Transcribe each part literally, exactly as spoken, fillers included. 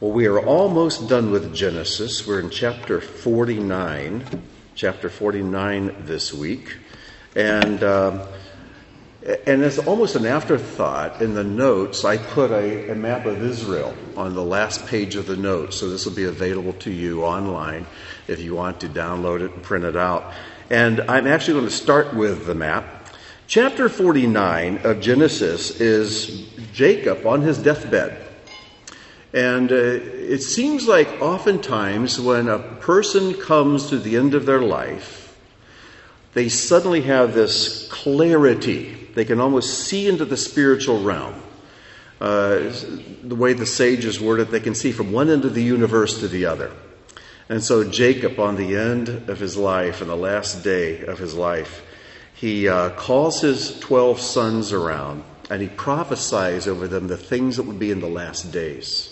Well, we are almost done with Genesis. We're in chapter forty-nine, chapter forty-nine this week. And um, and as almost an afterthought, in the notes, I put a, a map of Israel on the last page of the notes. So this will be available to you online if you want to download it and print it out. And I'm actually going to start with the map. Chapter forty-nine of Genesis is Jacob on his deathbed. And uh, it seems like oftentimes when a person comes to the end of their life, they suddenly have this clarity. They can almost see into the spiritual realm. Uh, the way the sages word it, they can see from one end of the universe to the other. And so Jacob, on the end of his life, on the last day of his life, he uh, calls his twelve sons around and he prophesies over them the things that would be in the last days.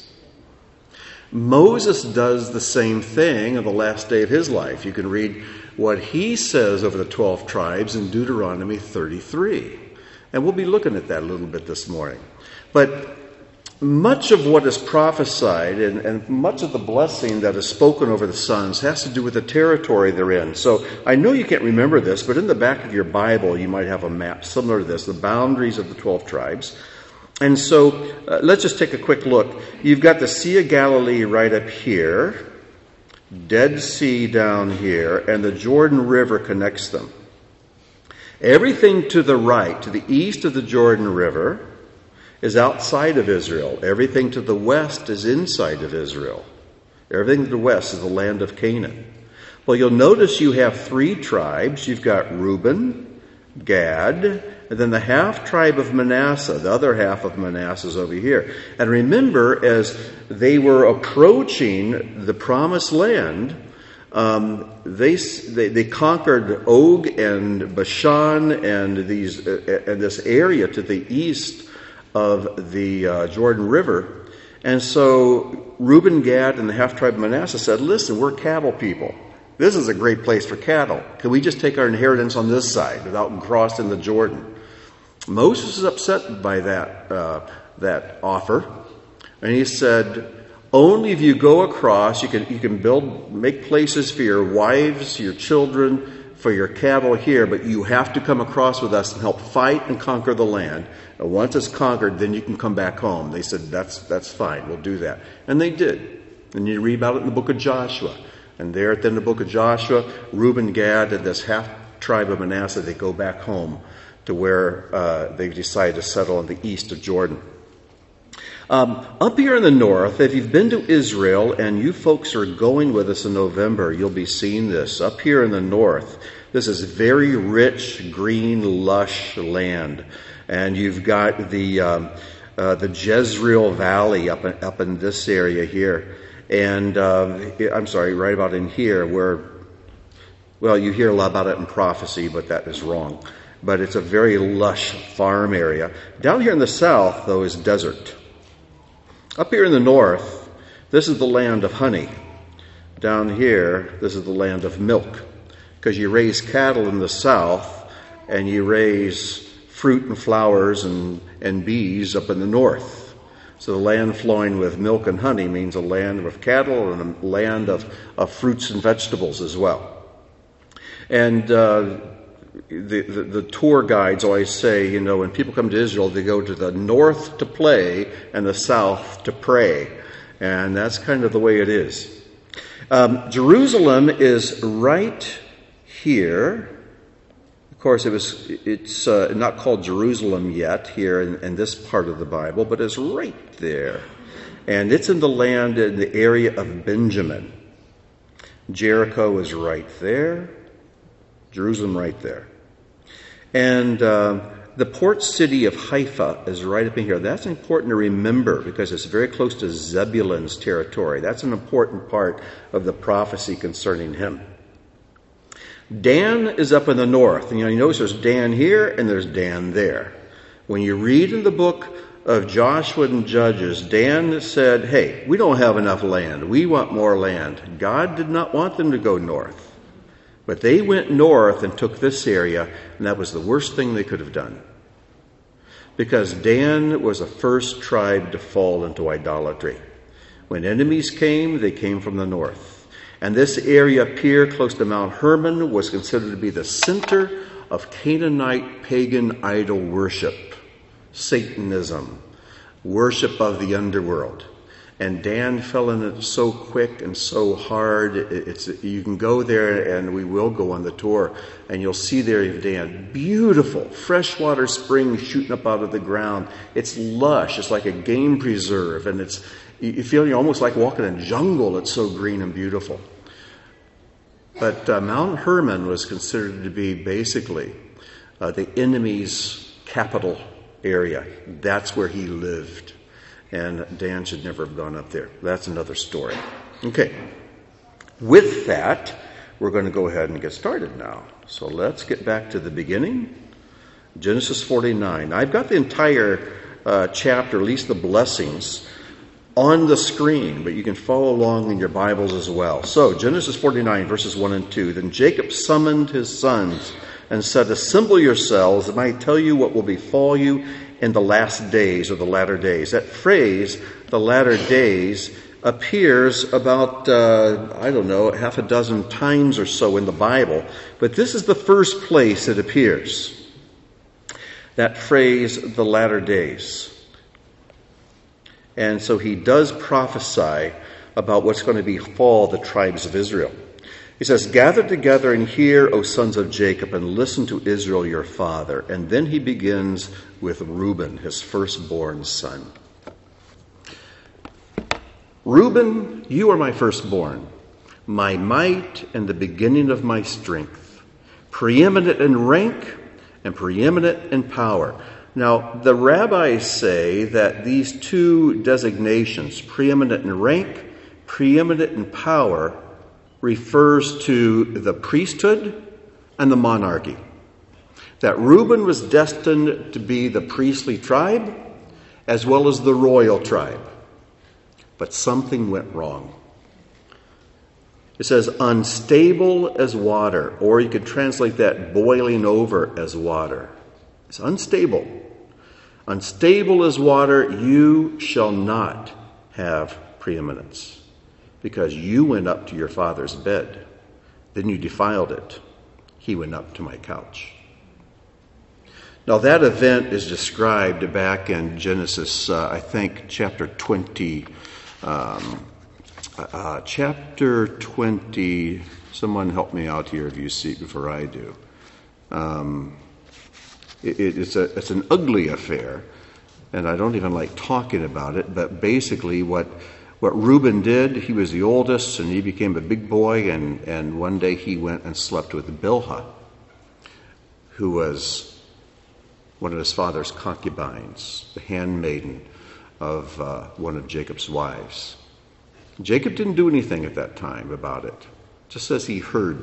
Moses does the same thing on the last day of his life. You can read what he says over the twelve tribes in Deuteronomy thirty-three. And we'll be looking at that a little bit this morning. But much of what is prophesied and, and much of the blessing that is spoken over the sons has to do with the territory they're in. So I know you can't remember this, but in the back of your Bible you might have a map similar to this, the boundaries of the twelve tribes. And so uh, let's just take a quick look. You've got the Sea of Galilee right up here, Dead Sea down here, and the Jordan River connects them. Everything to the right, to the east of the Jordan River, is outside of Israel. Everything to the west is inside of Israel. Everything to the west is the land of Canaan. Well, you'll notice you have three tribes. You've got Reuben, Gad, and then the half tribe of Manasseh, the other half of Manasseh is over here. And remember, as they were approaching the promised land, um, they, they they conquered Og and Bashan and these uh, and this area to the east of the uh, Jordan River. And so Reuben, Gad, and the half tribe of Manasseh said, "Listen, we're cattle people. This is a great place for cattle. Can we just take our inheritance on this side without crossing the Jordan?" Moses is upset by that uh, that offer, and he said, "Only if you go across, you can you can build, make places for your wives, your children, for your cattle here, but you have to come across with us and help fight and conquer the land. And once it's conquered, then you can come back home." They said, "That's that's fine. We'll do that," and they did. And you read about it in the book of Joshua. And there at the end of the book of Joshua, Reuben, Gad, and this half tribe of Manasseh, they go back home to where uh, they decide to settle in the east of Jordan. Um, up here in the north, if you've been to Israel, and you folks are going with us in November, you'll be seeing this. Up here in the north, this is very rich, green, lush land. And you've got the um, uh, the Jezreel Valley up in, up in this area here. And uh, I'm sorry, right about in here where, well, you hear a lot about it in prophecy, but that is wrong. But it's a very lush farm area. Down here in the south, though, is desert. Up here in the north, this is the land of honey. Down here, this is the land of milk. Because you raise cattle in the south, and you raise fruit and flowers and, and bees up in the north. So the land flowing with milk and honey means a land of cattle and a land of, of fruits and vegetables as well. And uh, the, the, the tour guides always say, you know, when people come to Israel, they go to the north to play and the south to pray. And that's kind of the way it is. Um, Jerusalem is right here. Of course, it was, it's uh, not called Jerusalem yet here in, in this part of the Bible, but it's right there. And it's in the land, in the area of Benjamin. Jericho is right there. Jerusalem right there. And uh, the port city of Haifa is right up in here. That's important to remember because it's very close to Zebulun's territory. That's an important part of the prophecy concerning him. Dan is up in the north. And you know, you notice there's Dan here and there's Dan there. When you read in the book of Joshua and Judges, Dan said, "Hey, we don't have enough land. We want more land." God did not want them to go north. But they went north and took this area, and that was the worst thing they could have done. Because Dan was the first tribe to fall into idolatry. When enemies came, they came from the north. And this area up here, close to Mount Hermon, was considered to be the center of Canaanite pagan idol worship, Satanism, worship of the underworld. And Dan fell in it so quick and so hard. It's, you can go there, and we will go on the tour, and you'll see there, Dan, beautiful freshwater springs shooting up out of the ground. It's lush. It's like a game preserve, and it's you feel you're almost like walking in a jungle. It's so green and beautiful. But uh, Mount Hermon was considered to be basically uh, the enemy's capital area. That's where he lived. And Dan should never have gone up there. That's another story. Okay. With that, we're going to go ahead and get started now. So let's get back to the beginning. Genesis forty-nine. I've got the entire uh, chapter, at least the blessings, on the screen, but you can follow along in your Bibles as well. So, Genesis forty-nine, verses one and two. Then Jacob summoned his sons and said, "Assemble yourselves, and I tell you what will befall you in the last days, or the latter days." That phrase, the latter days, appears about, uh, I don't know, half a dozen times or so in the Bible. But this is the first place it appears. That phrase, the latter days. And so he does prophesy about what's going to befall the tribes of Israel. He says, "Gather together and hear, O sons of Jacob, and listen to Israel your father." And then he begins with Reuben, his firstborn son. "Reuben, you are my firstborn, my might and the beginning of my strength, preeminent in rank and preeminent in power." Now, the rabbis say that these two designations, preeminent in rank, preeminent in power, refers to the priesthood and the monarchy. That Reuben was destined to be the priestly tribe as well as the royal tribe. But something went wrong. It says unstable as water, or you could translate that boiling over as water. It's unstable. Unstable as water, you shall not have preeminence, because you went up to your father's bed. Then you defiled it. He went up to my couch. Now that event is described back in Genesis, uh, I think, chapter twenty. Um, uh, chapter twenty. Someone help me out here if you see it before I do. Um, it, it's a it's an ugly affair, and I don't even like talking about it. But basically, what what Reuben did, he was the oldest, and he became a big boy. And and one day he went and slept with Bilhah, who was one of his father's concubines, the handmaiden of uh, one of Jacob's wives. Jacob didn't do anything at that time about it, just says he heard.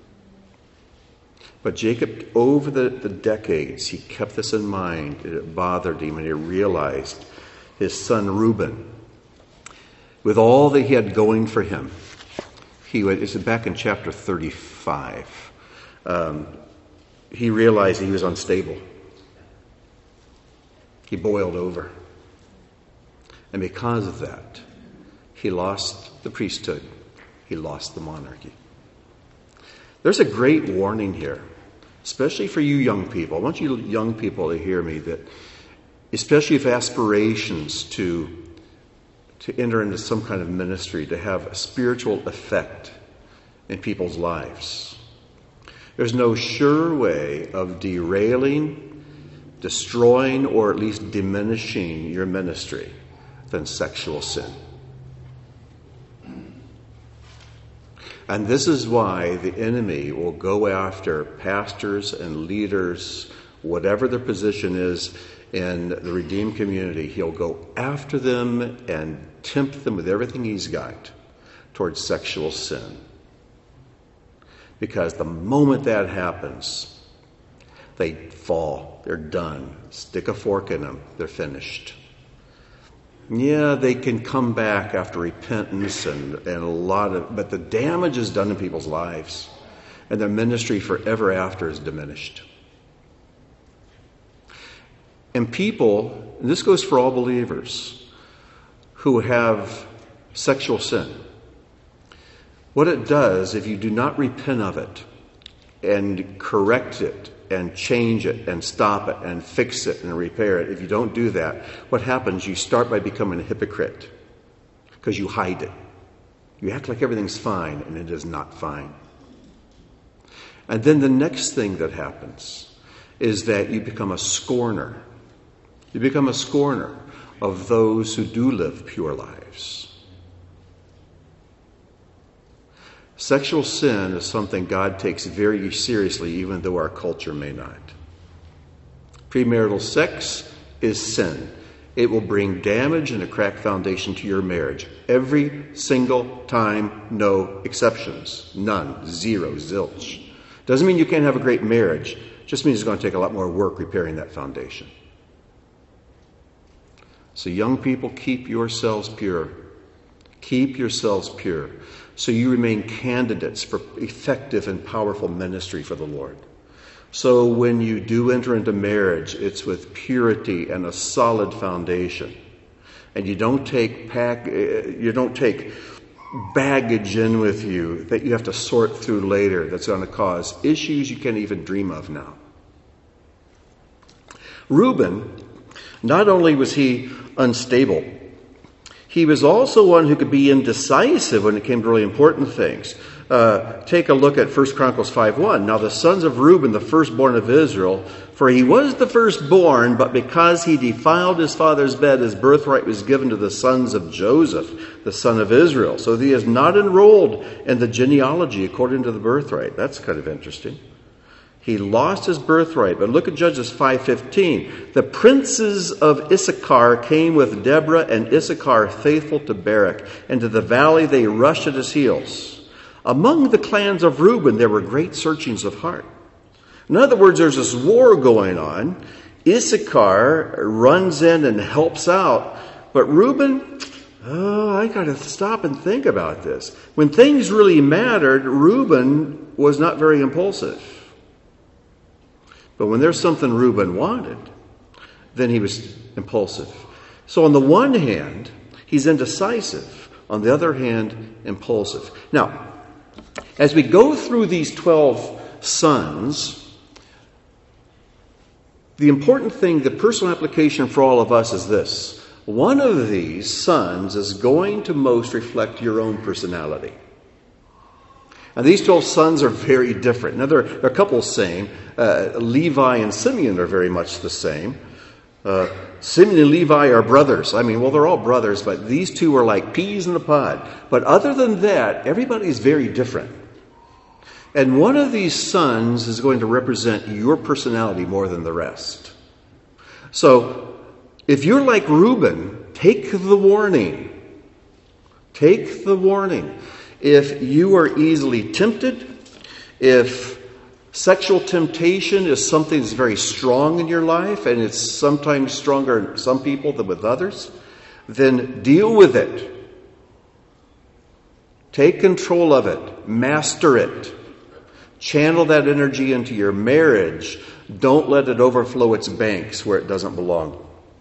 But Jacob, over the, the decades, he kept this in mind. It bothered him, and he realized his son Reuben, with all that he had going for him, he would, it's back in chapter thirty-five, um, he realized he was unstable. He boiled over. And because of that, he lost the priesthood. He lost the monarchy. There's a great warning here, especially for you young people. I want you young people to hear me, that especially if aspirations to, to enter into some kind of ministry, to have a spiritual effect in people's lives. There's no sure way of derailing, destroying, or at least diminishing your ministry than sexual sin. And this is why the enemy will go after pastors and leaders, whatever their position is in the redeemed community. He'll go after them and tempt them with everything he's got towards sexual sin. Because the moment that happens, they fall. They're done. Stick a fork in them. They're finished. Yeah, they can come back after repentance and, and a lot of, but the damage is done in people's lives, and their ministry forever after is diminished. And people, and this goes for all believers, who have Sexual sin. What it does, if you do not repent of it and correct it and change it and stop it and fix it and repair it, if you don't do that, what happens? You start by becoming a hypocrite because you hide it. You act like everything's fine, and it is not fine. And then the next thing that happens is that you become a scorner. You become a scorner of those who do live pure lives. Sexual sin is something God takes very seriously, even though our culture may not. Premarital sex is sin. It will bring damage and a cracked foundation to your marriage. Every single time, no exceptions. None. Zero. Zilch. Doesn't mean you can't have a great marriage. Just means it's going to take a lot more work repairing that foundation. So young people, keep yourselves pure. Keep yourselves pure so you remain candidates for effective and powerful ministry for the Lord. So when you do enter into marriage, it's with purity and a solid foundation. And you don't take pack, you don't take baggage in with you that you have to sort through later that's going to cause issues you can't even dream of now. Reuben, not only was he unstable, he was also one who could be indecisive when it came to really important things. Uh, take a look at First Chronicles five one. Now the sons of Reuben, the firstborn of Israel, for he was the firstborn, but because he defiled his father's bed, his birthright was given to the sons of Joseph, the son of Israel. So he is not enrolled in the genealogy according to the birthright. That's kind of interesting. He lost his birthright. But look at Judges five fifteen. The princes of Issachar came with Deborah, and Issachar faithful to Barak. And to the valley they rushed at his heels. Among the clans of Reuben there were great searchings of heart. In other words, there's this war going on. Issachar runs in and helps out. But Reuben, oh, I got to stop and think about this. When things really mattered, Reuben was not very impulsive. But when there's something Reuben wanted, then he was impulsive. So on the one hand, he's indecisive. On the other hand, impulsive. Now, as we go through these twelve sons, the important thing, the personal application for all of us is this. One of these sons is going to most reflect your own personality. Now, these twelve sons are very different. Now, there are a couple same. Uh, Levi and Simeon are very much the same. Uh, Simeon and Levi are brothers. I mean, well, they're all brothers, but these two are like peas in a pod. But other than that, everybody's very different. And one of these sons is going to represent your personality more than the rest. So, if you're like Reuben, take the warning. Take the warning. If you are easily tempted, if sexual temptation is something that's very strong in your life, and it's sometimes stronger in some people than with others, then deal with it. Take control of it. Master it. Channel that energy into your marriage. Don't let it overflow its banks where it doesn't belong.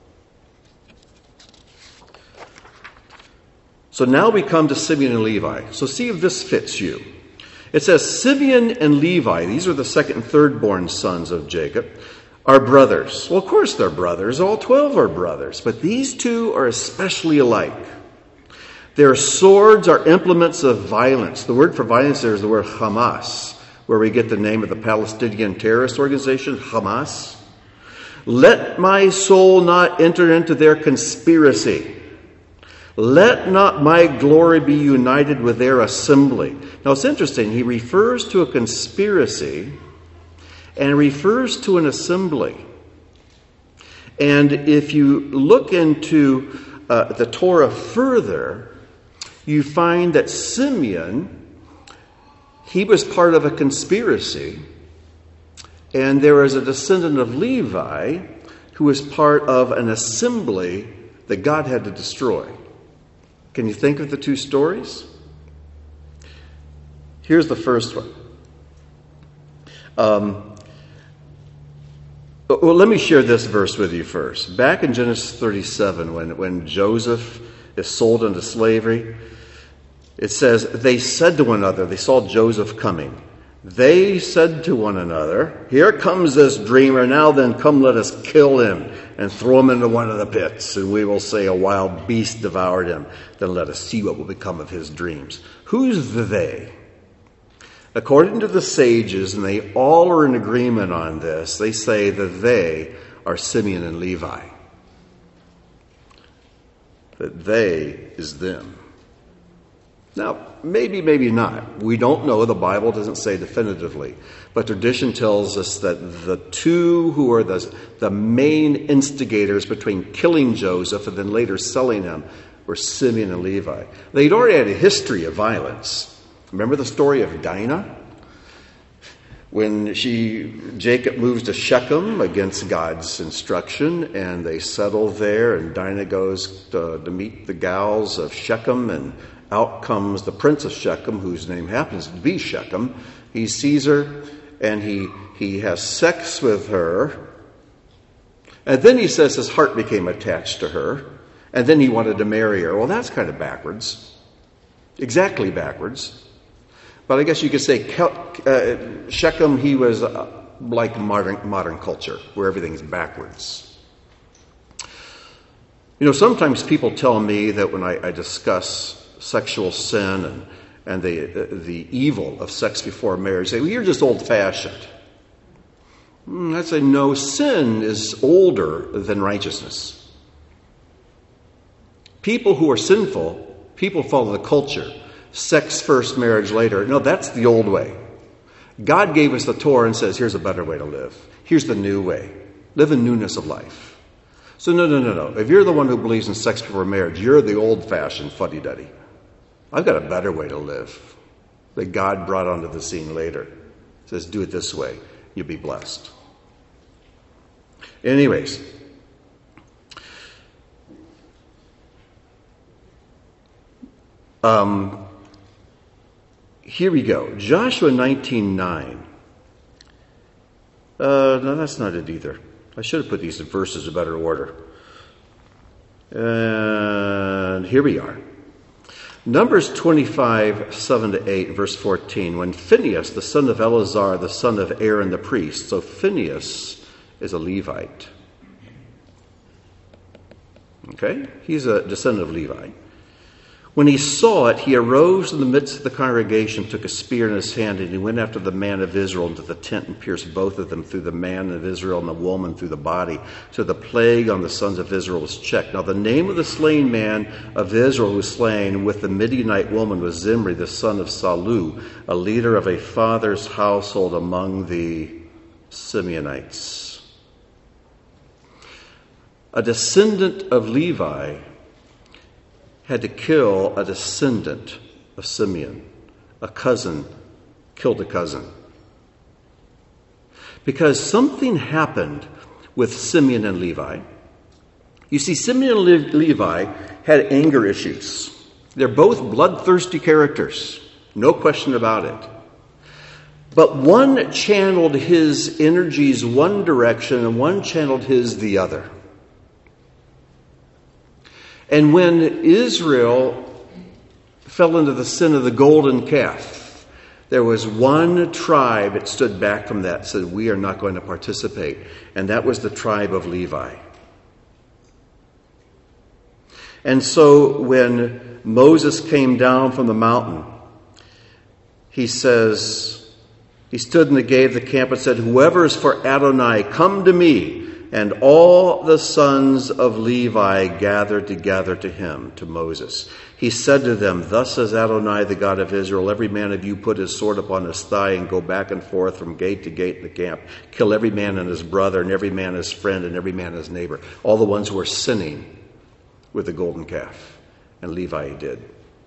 So now we come to Simeon and Levi. So see if this fits you. It says Simeon and Levi, these are the second and third born sons of Jacob, are brothers. Well, of course they're brothers. All twelve are brothers. But these two are especially alike. Their swords are implements of violence. The word for violence there is the word Hamas, where we get the name of the Palestinian terrorist organization, Hamas. Let my soul not enter into their conspiracy. Let not my glory be united with their assembly. Now it's interesting. He refers to a conspiracy and refers to an assembly. And if you look into uh, the Torah further, you find that Simeon, he was part of a conspiracy. And there was a descendant of Levi who was part of an assembly that God had to destroy. Can you think of the two stories? Here's the first one. Um, well, let me share this verse with you first. Back in Genesis thirty-seven, when, when Joseph is sold into slavery. It says, they said to one another, they saw Joseph coming. They said to one another, here comes this dreamer. Now then, come let us kill him and throw him into one of the pits. And we will say a wild beast devoured him. Then let us see what will become of his dreams. Who's the they? According to the sages, and they all are in agreement on this, they say that they are Simeon and Levi. That they is them. Now, maybe, maybe not. We don't know. The Bible doesn't say definitively. But tradition tells us that the two who are the, the main instigators between killing Joseph and then later selling him were Simeon and Levi. They'd already had a history of violence. Remember the story of Dinah? When she, Jacob moves to Shechem against God's instruction, and they settle there, and Dinah goes to, to meet the gals of Shechem, and out comes the prince of Shechem, whose name happens to be Shechem. He sees her, and he, he has sex with her. And then he says his heart became attached to her, and then he wanted to marry her. Well, that's kind of backwards. Exactly backwards. But I guess you could say uh, Shechem, he was uh, like modern, modern culture, where everything's backwards. You know, sometimes people tell me that when I, I discuss sexual sin and, and the, uh, the evil of sex before marriage, they say, well, you're just old-fashioned. Mm, I say, no, sin is older than righteousness. People who are sinful, people follow the culture. Sex first, marriage later. No, that's the old way. God gave us the Torah and says, here's a better way to live. Here's the new way. Live in newness of life. So no, no, no, no. If you're the one who believes in sex before marriage, you're the old-fashioned fuddy-duddy. I've got a better way to live that God brought onto the scene later. He says, do it this way. You'll be blessed. Anyways. Um... Here we go. Joshua nineteen nine. Uh, no, that's not it either. I should have put these in verses in better order. And here we are. Numbers twenty-five, seven to eight, verse fourteen. When Phinehas, the son of Eleazar, the son of Aaron the priest. So Phinehas is a Levite. Okay? He's a descendant of Levi. When he saw it, he arose in the midst of the congregation, took a spear in his hand, and he went after the man of Israel into the tent and pierced both of them through the man of Israel and the woman through the body. So the plague on the sons of Israel was checked. Now the name of the slain man of Israel who was slain with the Midianite woman was Zimri, the son of Salu, a leader of a father's household among the Simeonites. A descendant of Levi had to kill a descendant of Simeon. A cousin killed a cousin. Because something happened with Simeon and Levi. You see, Simeon and Levi had anger issues. They're both bloodthirsty characters. No question about it. But one channeled his energies one direction and one channeled his the other. And when Israel fell into the sin of the golden calf, there was one tribe that stood back from that and said, we are not going to participate. And that was the tribe of Levi. And so when Moses came down from the mountain, he says, he stood in the gate of the camp and said, whoever is for Adonai, come to me. And all the sons of Levi gathered together to him, to Moses. He said to them, thus says Adonai, the God of Israel, every man of you put his sword upon his thigh and go back and forth from gate to gate in the camp. Kill every man and his brother, and every man his friend, and every man his neighbor. All the ones who are sinning with the golden calf. And Levi did.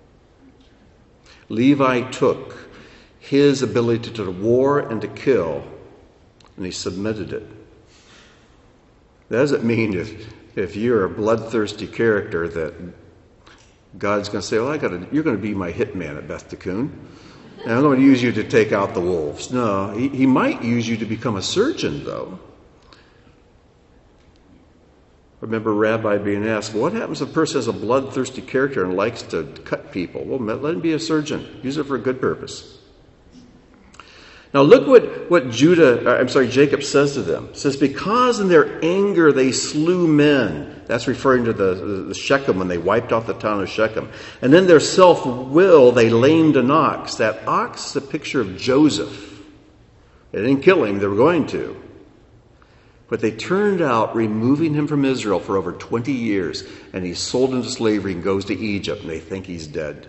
Levi took his ability to war and to kill, and he submitted it. That doesn't mean if, if you're a bloodthirsty character that God's going to say, well, I gotta, you're going to be my hitman at Beth Tikkun, and I'm going to use you to take out the wolves. No, he, he might use you to become a surgeon, though. Or remember a rabbi being asked, what happens if a person has a bloodthirsty character and likes to cut people? Well, let him be a surgeon. Use it for a good purpose. Now look what, what Judah, I'm sorry, Jacob says to them. It says, because in their anger they slew men. That's referring to the, the Shechem when they wiped out the town of Shechem. And in their self-will they lamed an ox. That ox is a picture of Joseph. They didn't kill him, they were going to. But they turned out removing him from Israel for over twenty years. And he's sold into slavery and goes to Egypt, and they think he's dead.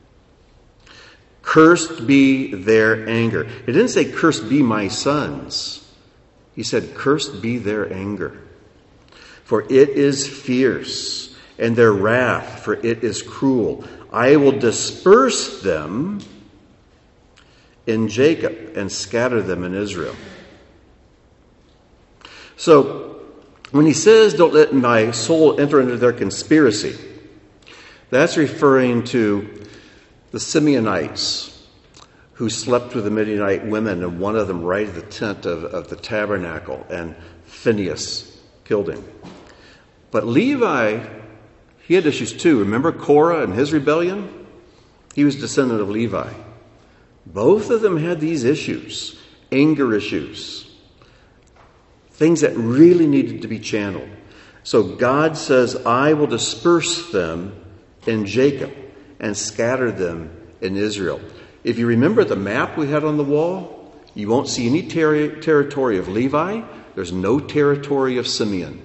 Cursed be their anger. It didn't say, cursed be my sons. He said, cursed be their anger. For it is fierce, and their wrath, for it is cruel. I will disperse them in Jacob and scatter them in Israel. So, when he says, don't let my soul enter into their conspiracy, that's referring to the Simeonites who slept with the Midianite women, and one of them right at the tent of, of the tabernacle, and Phinehas killed him. But Levi, he had issues too. Remember Korah and his rebellion? He was a descendant of Levi. Both of them had these issues, anger issues, things that really needed to be channeled. So God says, I will disperse them in Jacob and scatter them in Israel. If you remember the map we had on the wall, you won't see any ter- territory of Levi. There's no territory of Simeon.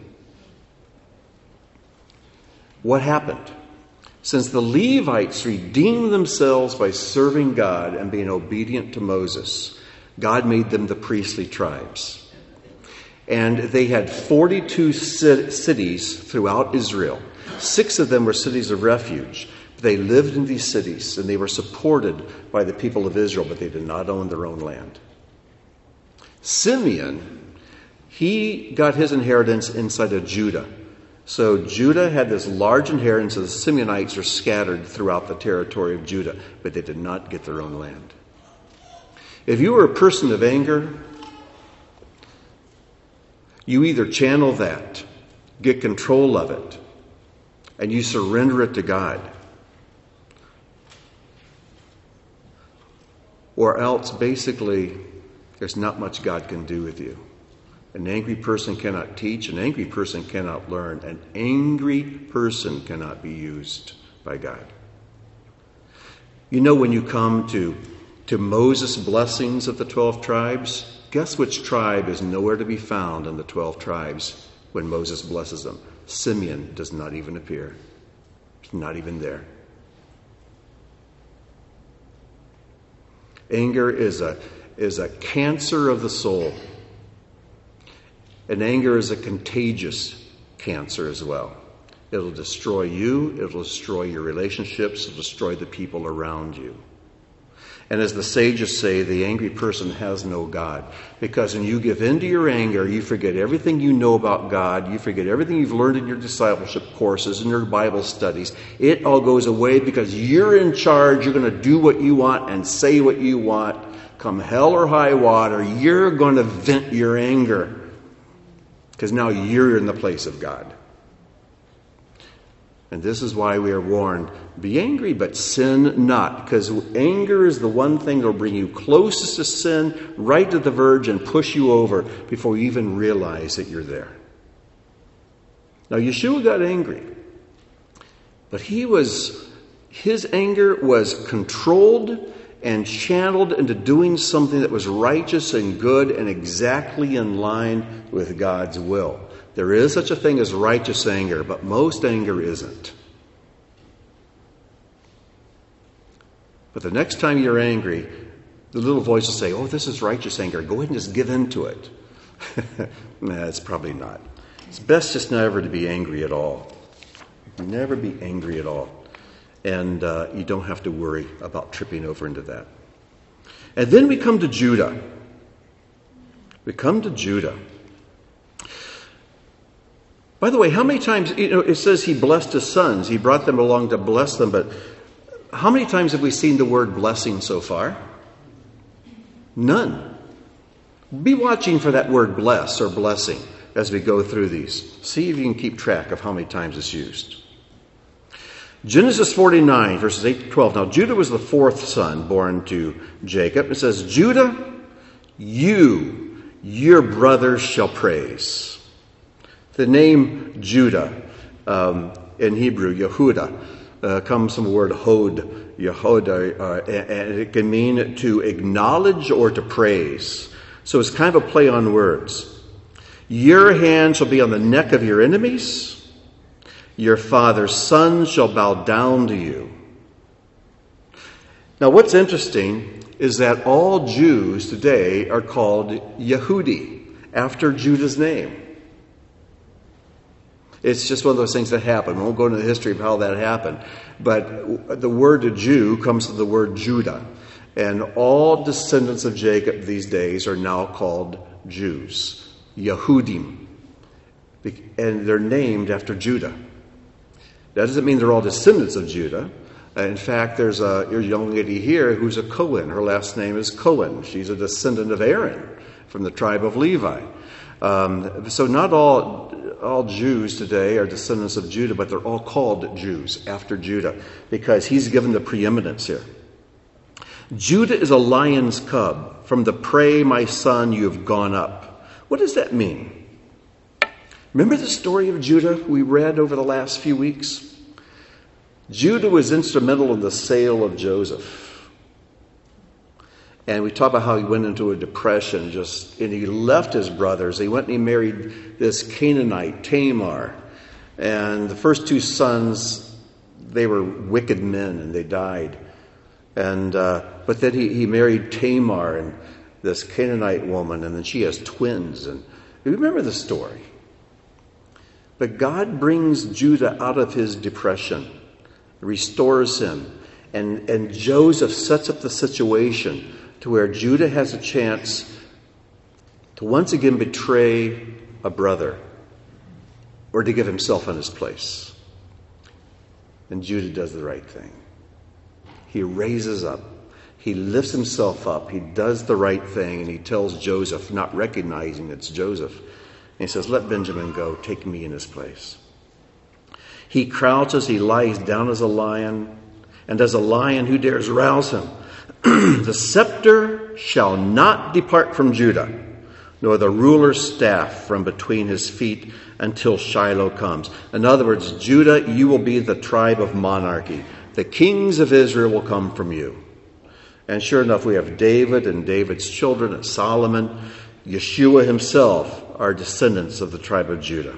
What happened? Since the Levites redeemed themselves by serving God and being obedient to Moses, God made them the priestly tribes. And they had forty-two cities throughout Israel. Six of them were cities of refuge. They lived in these cities, and they were supported by the people of Israel, but they did not own their own land. Simeon, he got his inheritance inside of Judah. So Judah had this large inheritance, and the Simeonites are scattered throughout the territory of Judah, but they did not get their own land. If you were a person of anger, you either channel that, get control of it, and you surrender it to God. Or else, basically, there's not much God can do with you. An angry person cannot teach. An angry person cannot learn. An angry person cannot be used by God. You know, when you come to, to Moses' blessings of the twelve tribes, guess which tribe is nowhere to be found in the twelve tribes when Moses blesses them? Simeon does not even appear. It's not even there. Anger is a, is a cancer of the soul. And anger is a contagious cancer as well. It'll destroy you. It'll destroy your relationships. It'll destroy the people around you. And as the sages say, the angry person has no God. Because when you give in to your anger, you forget everything you know about God. You forget everything you've learned in your discipleship courses and your Bible studies. It all goes away because you're in charge. You're going to do what you want and say what you want. Come hell or high water, you're going to vent your anger. Because now you're in the place of God. And this is why we are warned, be angry, but sin not. Because anger is the one thing that will bring you closest to sin, right to the verge, and push you over before you even realize that you're there. Now, Yeshua got angry. But he was, his anger was controlled and channeled into doing something that was righteous and good and exactly in line with God's will. There is such a thing as righteous anger, but most anger isn't. But the next time you're angry, the little voice will say, oh, this is righteous anger. Go ahead and just give in to it. Nah, it's probably not. It's best just never to be angry at all. Never be angry at all. And uh, you don't have to worry about tripping over into that. And then we come to Judah. We come to Judah. By the way, how many times, you know, it says he blessed his sons. He brought them along to bless them. But how many times have we seen the word blessing so far? None. Be watching for that word bless or blessing. as we go through these. See if you can keep track of how many times it's used. Genesis forty-nine, verses eight to twelve. Now, Judah was the fourth son born to Jacob. It says, Judah, you, your brothers shall praise. The name Judah, um, in Hebrew, Yehudah, uh, comes from the word hod, Yehudah, uh, and it can mean to acknowledge or to praise. So it's kind of a play on words. Your hand shall be on the neck of your enemies. Your father's sons shall bow down to you. Now, what's interesting is that all Jews today are called Yehudi, after Judah's name. It's just one of those things that happen. We won't go into the history of how that happened. But the word Jew comes from the word Judah. And all descendants of Jacob these days are now called Jews, Yehudim. And they're named after Judah. That doesn't mean they're all descendants of Judah. In fact, there's a, a young lady here who's a Cohen. Her last name is Cohen. She's a descendant of Aaron from the tribe of Levi. Um, so not all all Jews today are descendants of Judah, but they're all called Jews after Judah because he's given the preeminence here. Judah is a lion's cub. From the prey, my son, you have gone up. What does that mean? Remember the story of Judah we read over the last few weeks? Judah was instrumental in the sale of Joseph. And we talk about how he went into a depression, just and he left his brothers. He went and he married this Canaanite, Tamar. And the first two sons, they were wicked men and they died. And uh, but then he, he married Tamar, and this Canaanite woman, and then she has twins. And you remember the story. But God brings Judah out of his depression, restores him, and, and Joseph sets up the situation to where Judah has a chance to once again betray a brother or to give himself in his place. And Judah does the right thing. He raises up. He lifts himself up. He does the right thing, and he tells Joseph, not recognizing it's Joseph, and he says, let Benjamin go, take me in his place. He crouches, he lies down as a lion, and as a lion, who dares rouse him? The scepter shall not depart from Judah, nor the ruler's staff from between his feet until Shiloh comes. In other words, Judah, you will be the tribe of monarchy. The kings of Israel will come from you. And sure enough, we have David and David's children and Solomon. Yeshua himself are descendants of the tribe of Judah.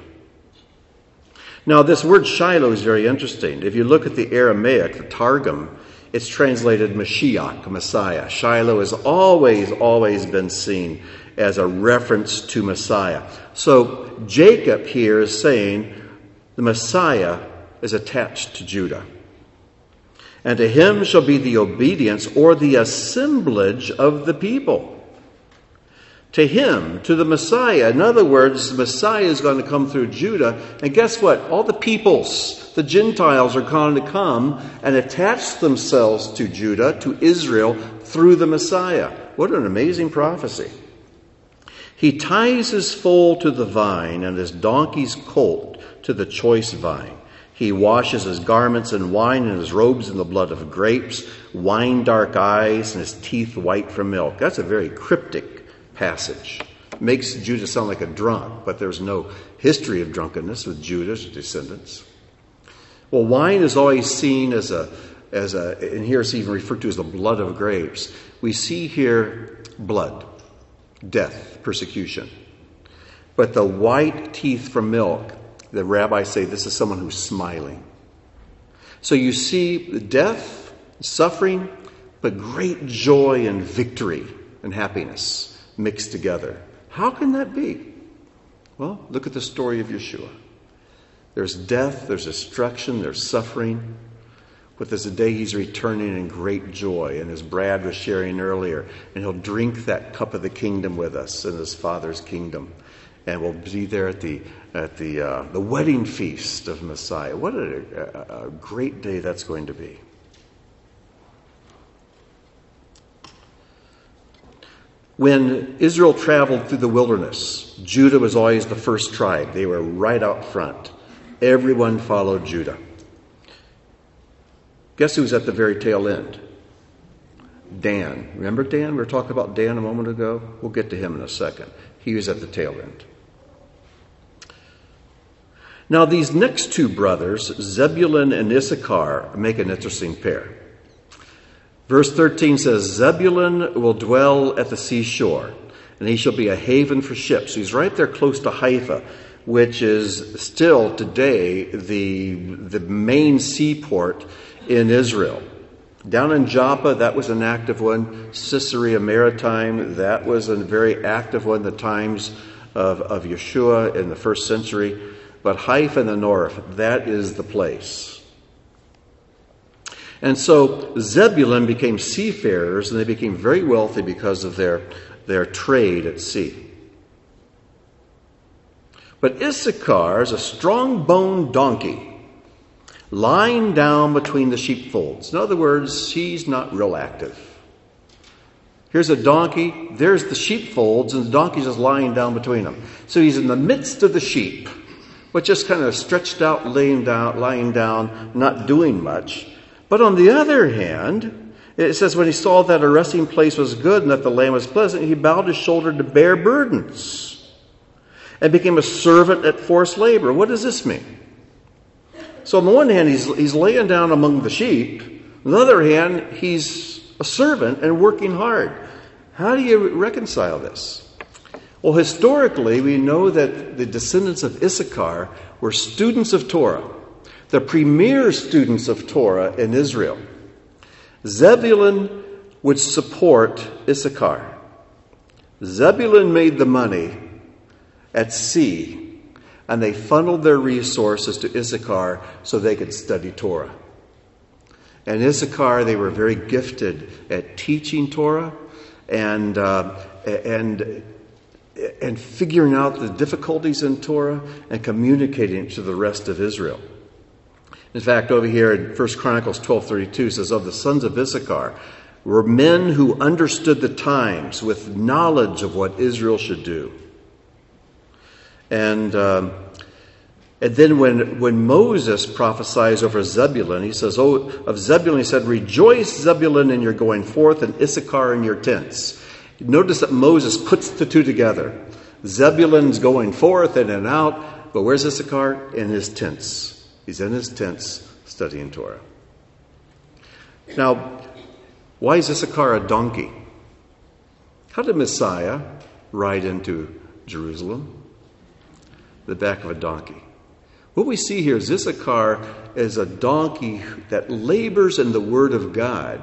Now, this word Shiloh is very interesting. If you look at the Aramaic, the Targum, it's translated Mashiach, Messiah. Shiloh has always, always been seen as a reference to Messiah. So Jacob here is saying the Messiah is attached to Judah. And to him shall be the obedience or the assemblage of the people. To him, to the Messiah. In other words, the Messiah is going to come through Judah. And guess what? All the peoples, the Gentiles, are going to come and attach themselves to Judah, to Israel, through the Messiah. What an amazing prophecy. He ties his foal to the vine and his donkey's colt to the choice vine. He washes his garments in wine and his robes in the blood of grapes, wine dark eyes and his teeth white from milk. That's a very cryptic passage. Makes Judah sound like a drunk, but there's no history of drunkenness with Judah's descendants. Well, wine is always seen as a, as a, and here it's even referred to as the blood of grapes. We see here blood, death, persecution. But the white teeth from milk, the rabbis say this is someone who's smiling. So you see death, suffering, but great joy and victory and happiness mixed together. How can that be? Well, look at the story of Yeshua. There's death, there's destruction, there's suffering. But there's a day he's returning in great joy. And as Brad was sharing earlier, and he'll drink that cup of the kingdom with us in his Father's kingdom. And we'll be there at the at the uh, the wedding feast of Messiah. What a, a, a great day that's going to be. When Israel traveled through the wilderness, Judah was always the first tribe. They were right out front. Everyone followed Judah. Guess who was at the very tail end? Dan. Remember Dan? We were talking about Dan a moment ago. We'll get to him in a second. He was at the tail end. Now, these next two brothers, Zebulun and Issachar, make an interesting pair. Verse thirteen says, Zebulun will dwell at the seashore, and he shall be a haven for ships. So he's right there close to Haifa, which is still today the, the main seaport in Israel. Down in Joppa, that was an active one. Caesarea Maritime, that was a very active one in the times of, of Yeshua in the first century. But Haifa in the north, that is the place. And so Zebulun became seafarers, and they became very wealthy because of their, their trade at sea. But Issachar is a strong-boned donkey lying down between the sheepfolds. In other words, he's not real active. Here's a donkey, there's the sheepfolds, and the donkey's just lying down between them. So he's in the midst of the sheep, but just kind of stretched out, laying down, lying down, not doing much. But on the other hand, it says when he saw that a resting place was good and that the land was pleasant, he bowed his shoulder to bear burdens and became a servant at forced labor. What does this mean? So on the one hand, he's, he's laying down among the sheep. On the other hand, he's a servant and working hard. How do you reconcile this? Well, historically, we know that the descendants of Issachar were students of Torah, the premier students of Torah in Israel. Zebulun would support Issachar. Zebulun made the money at sea, and they funneled their resources to Issachar so they could study Torah. And Issachar, they were very gifted at teaching Torah and uh, and and figuring out the difficulties in Torah and communicating it to the rest of Israel. In fact, over here in First Chronicles twelve thirty-two says, of the sons of Issachar were men who understood the times with knowledge of what Israel should do. And um, and then when, when Moses prophesies over Zebulun, he says, oh, of Zebulun, he said, rejoice, Zebulun, in your going forth, and Issachar in your tents. Notice that Moses puts the two together. Zebulun's going forth in and out, but where's Issachar? In his tents. He's in his tents studying Torah. Now, why is Issachar a donkey? How did Messiah ride into Jerusalem? The back of a donkey. What we see here is Issachar is a donkey that labors in the Word of God.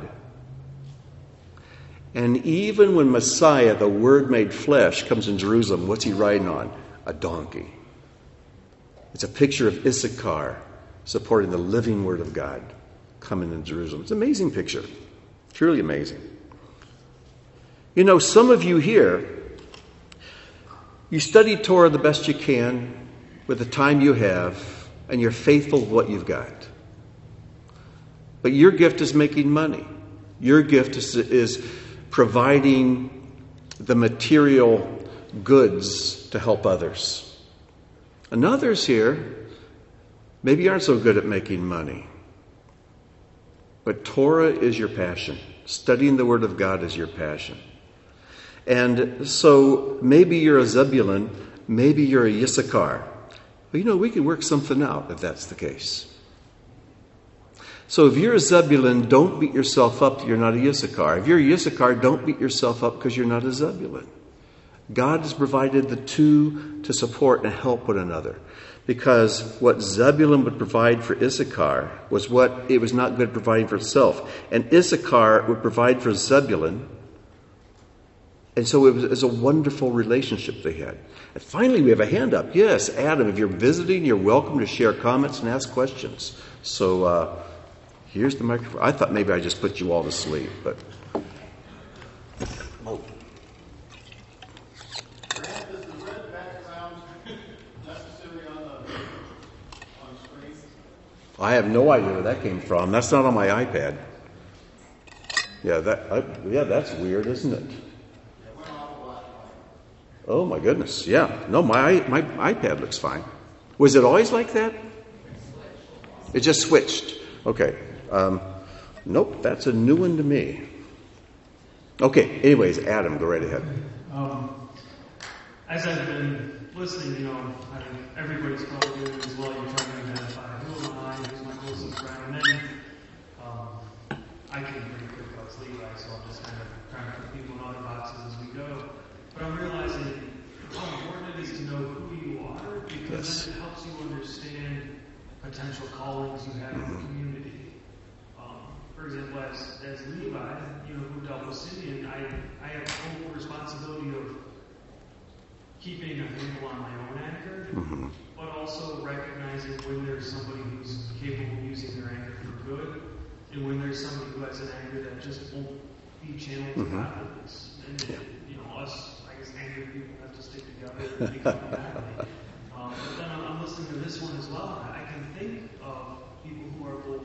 And even when Messiah, the Word made flesh, comes in Jerusalem, what's he riding on? A donkey. It's a picture of Issachar supporting the living Word of God coming in Jerusalem. It's an amazing picture. Truly amazing. You know, some of you here, you study Torah the best you can with the time you have, and you're faithful with what you've got. But your gift is making money. Your gift is, is providing the material goods to help others. And others here maybe aren't so good at making money. But Torah is your passion. Studying the Word of God is your passion. And so maybe you're a Zebulun, maybe you're a Issachar. But you know, we can work something out if that's the case. So if you're a Zebulun, don't beat yourself up that you're not a Issachar. If you're a Issachar, don't beat yourself up because you're not a Zebulun. God has provided the two to support and help one another. Because what Zebulun would provide for Issachar was what it was not good providing for itself. And Issachar would provide for Zebulun. And so it was, it was a wonderful relationship they had. And finally, we have a hand up. Yes, Adam, if you're visiting, you're welcome to share comments and ask questions. So uh, here's the microphone. I thought maybe I just put you all to sleep, but... Oh. I have no idea where that came from. That's not on my iPad. Yeah, that. I, yeah, that's weird, isn't it? It went off Oh, my goodness. Yeah. No, my my iPad looks fine. Was it always like that? It just switched. Okay. Um, nope, that's a new one to me. Okay. Anyways, Adam, go right ahead. Um, as I've been listening, you know, I think everybody's probably doing it as well. You're trying to identify who am I, who's my closest friend, and then um, I can pretty quick I was Levi, so I'm just kind of trying to put people in other boxes as we go. But I'm realizing how important it is to know who you are, because Yes. then it helps you understand potential callings you have in the community. Um, for example, as, as Levi, you know, who dealt with Simeon, I, I have the whole responsibility of keeping a handle on my own anger, Mm-hmm. but also recognizing when there's somebody who's capable of using their anger for good, and when there's somebody who has an anger that just won't be channeled to Mm-hmm. godliness. And, you know, us, I guess, angry people have to stick together and become godly. Um, but then I'm, I'm listening to this one as well, and I can think of people who are both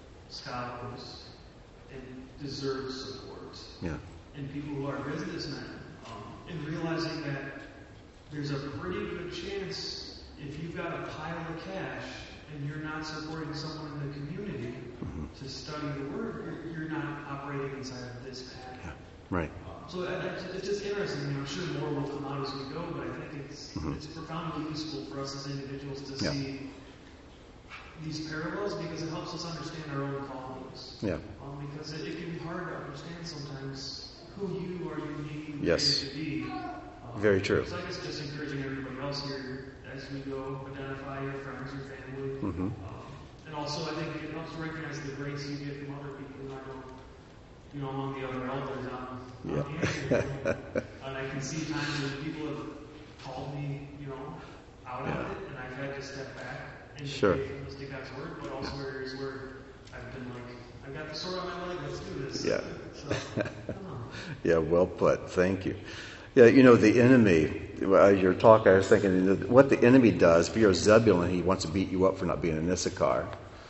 scholars and deserve support, Yeah. and people who are businessmen, um, and realizing that there's a pretty good chance if you've got a pile of cash and you're not supporting someone in the community Mm-hmm. to study the Word, you're, you're not operating inside of this path. Yeah. Right. So I, I, it's just interesting. You know, I'm sure more will come out as we go, but I think it's Mm-hmm. it's profoundly useful for us as individuals to Yeah. see these parallels, because it helps us understand our own callings. Yeah. Um, because it, it can be hard to understand sometimes who you are uniquely Yes. created to be. Um, Very true. So I guess just encouraging everybody else here as we go, identify your friends, your family. Mm-hmm. Um, and also, I think it helps recognize the grace you get from other people. I know, you know, among the other elders, I'm, Yeah. I'm Andrew, and I can see times when people have called me, you know, out Yeah. of it, and I've had to step back and Sure. be faithful to God's word, but also areas where I've been like, I've got the sword on my leg, let's do this. Yeah. So, I don't know. Yeah, well put. Thank you. Yeah, you know, the enemy, as you're talking, I was thinking that what the enemy does, if you're a Zebulun, he wants to beat you up for not being an Issachar.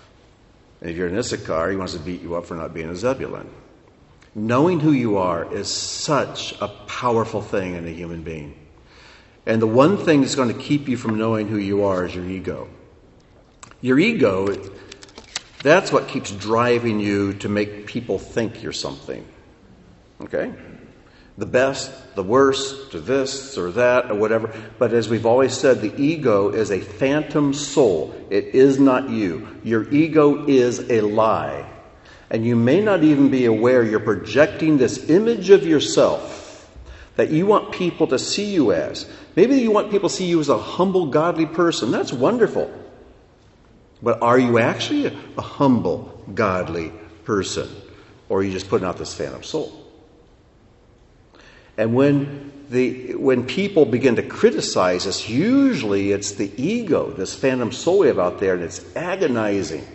And if you're an Issachar, he wants to beat you up for not being a Zebulun. Knowing who you are is such a powerful thing in a human being. And the one thing that's going to keep you from knowing who you are is your ego. Your ego, that's what keeps driving you to make people think you're something. Okay? The best, the worst, or this or that, or whatever. But as we've always said, the ego is a phantom soul. It is not you. Your ego is a lie. And you may not even be aware you're projecting this image of yourself that you want people to see you as. Maybe you want people to see you as a humble, godly person. That's wonderful. But are you actually a, a humble, godly person? Or are you just putting out this phantom soul? And when the when people begin to criticize us, usually it's the ego, this phantom soul we have out there, and it's agonizing.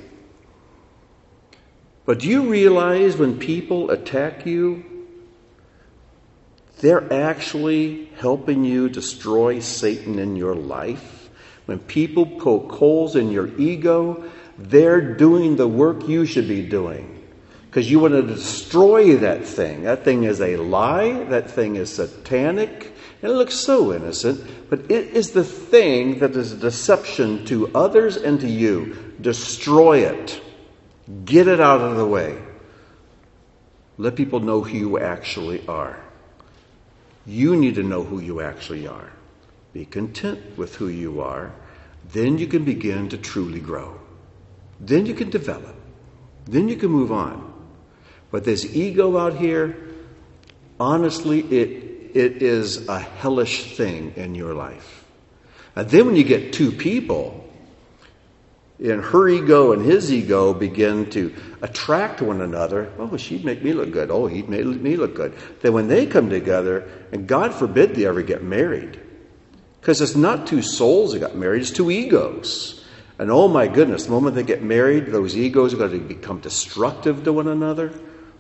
But do you realize when people attack you, they're actually helping you destroy Satan in your life? When people poke holes in your ego, they're doing the work you should be doing. Because you want to destroy that thing. That thing is a lie. That thing is satanic. And it looks so innocent. But it is the thing that is a deception to others and to you. Destroy it. Get it out of the way. Let people know who you actually are. You need to know who you actually are. Be content with who you are. Then you can begin to truly grow. Then you can develop. Then you can move on. But this ego out here, honestly, it it is a hellish thing in your life. And then when you get two people, and her ego and his ego begin to attract one another, oh, she'd make me look good. Oh, he'd make me look good. Then when they come together, and God forbid they ever get married. Because it's not two souls that got married, it's two egos. And oh my goodness, the moment they get married, those egos are going to become destructive to one another.